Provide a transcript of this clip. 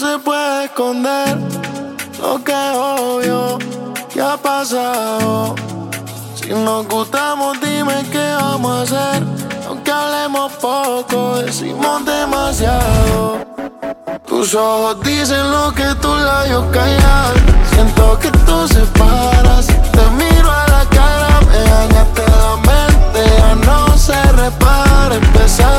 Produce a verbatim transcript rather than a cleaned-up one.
se puede esconder lo que es obvio que ha pasado. Si nos gustamos, dime qué vamos a hacer. Aunque hablemos poco, decimos demasiado. Tus ojos dicen lo que tus labios callan. Siento que tú se paras. Si te miro a la cara, me dañaste la mente. Ya no se repara empezar.